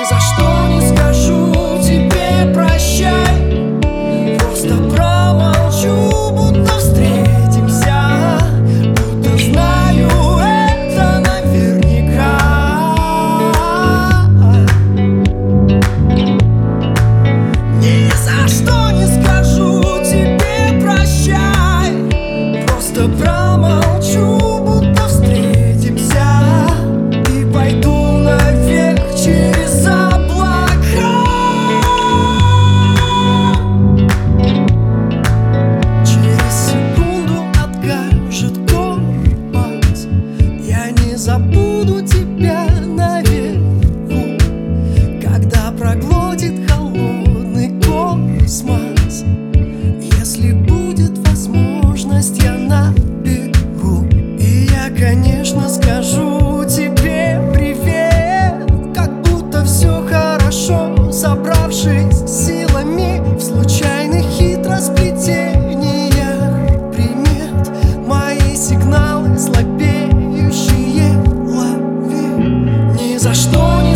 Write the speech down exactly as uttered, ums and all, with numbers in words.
за что не скажу тебе прощай, просто промолчу, будто встретимся, будто знаю это наверняка. Ни за что не скажу тебе прощай, просто промолчу, будто встретимся, и пойду наверх через облака. Через секунду откажет компас, я не забуду тебя наверху, когда проглотит холодный космос. Если будет возможность, я наберу, и я, конечно, скажу тебе привет, как будто все хорошо, собравшись силами в случайных хитросплетениях примет мои сигналы слабеющие лови. Ни за что не